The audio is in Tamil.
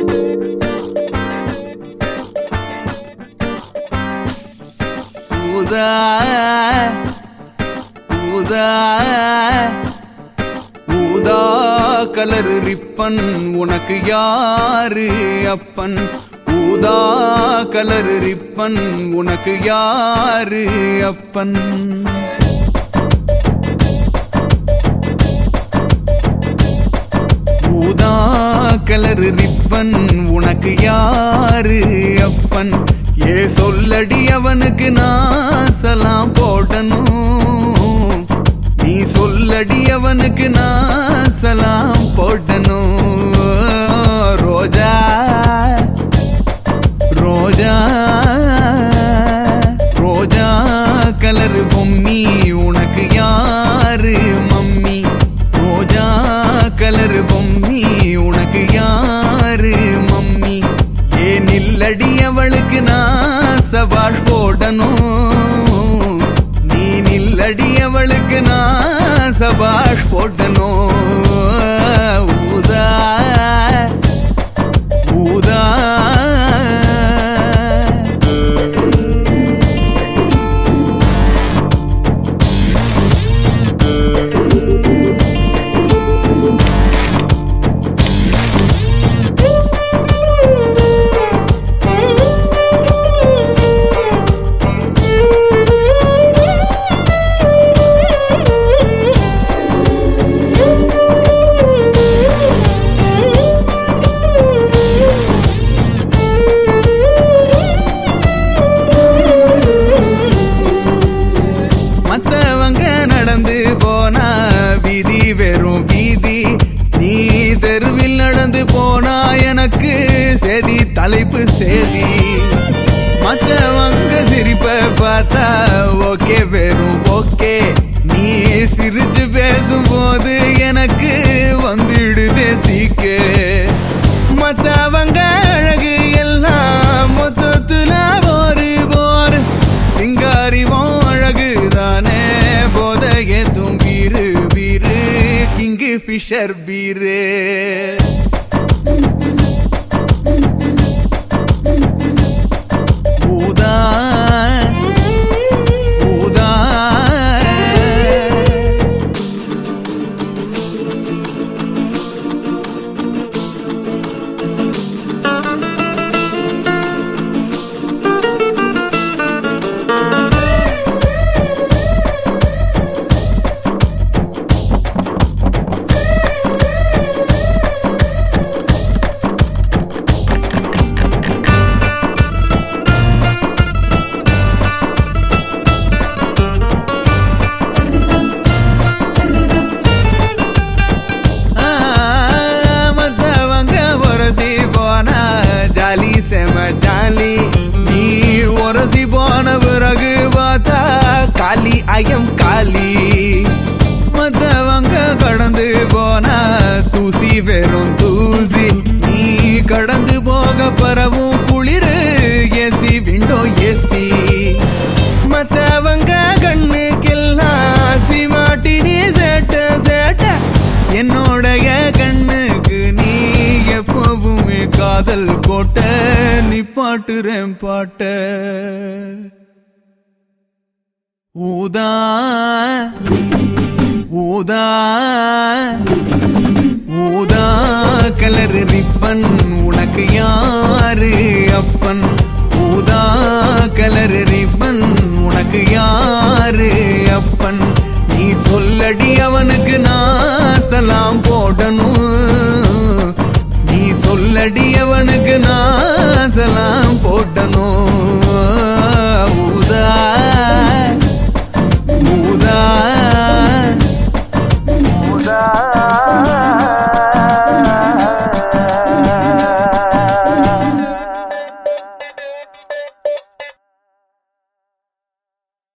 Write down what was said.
ஊதா ஊதா ஊதா கலர் ரிப்பன் உனக்கு யாரு அப்பன் ஊதா கலர் ரிப்பன் உனக்கு யாரு அப்பன் ஊதா கலர் ரிப்பன் உனக்கு யாரு அப்பன் ஏ சொல்லடி அவனுக்கு நான் சலாம் போடணும் நீ சொல்லடி அவனுக்கு நான் சலாம் போடணும் ரோஜா ரோஜா ரோஜா கலர் பொம்மி உனக்கு யாரு மம்மி ரோஜா கலர் பொம்மி உனக்கு யாரு மம்மி ஏ நில்லடி அவளுக்கு நான் சபாஷ் போடணும் நீ நில்லடி அவளுக்கு நான் சபாஷ் போடணும் ஊதா ஊதா மத்தவங்க நடந்து போனா வீதி வெறும் வீதி நீ தெருவில் நடந்து போனா எனக்கு சேதி தலைப்பு சேதி மத்தவங்க சிரிப்ப பார்த்தா ஓகே வெறும் ஓகே நீ சிரிச்சு பேசும்போது எனக்கு வந்துடுதே சீக்கு மத்தவங்க அழகு எல்லாம் மொத்தத்துல ஒரு போர் சிங்காரிவோம் அழகுதானே போதைய தும்பீரு வீரு கிங்கு ஃபிஷர் பீரு ஊதா ஊதா ஜாலி செம ஜாலி நீ உரசி போன பிறகு பார்த்தா காலி ஐயம் காலி மத்தவங்க கடந்து போனா தூசி வெறும் தூசி நீ கடந்து போக பரவும் குளிரு ஏசி விண்டோ ஏசி மத்தவங்க கண்ணுக்கெல்லாம் சிமாட்டி நீ சேட்ட சேட்ட என்னோடைய கண்ணுக்கு நீ எப்பவுமே காதல் கோட்ட நீ பாட்டுறேன் பாட்ட ஊதா ஊதா ஊதா கலர் ரிப்பன் உனக்கு யாரு அப்பன் ஊதா கலர் ரிப்பன் உனக்கு யாரு அப்பன் நீ சொல்லடி அவனுக்கு நான் சலாம் போடணும் நீ சொல்லடி அவனுக்கு நான் சலாம் போடணும் ஊதா ஊதா ஊதா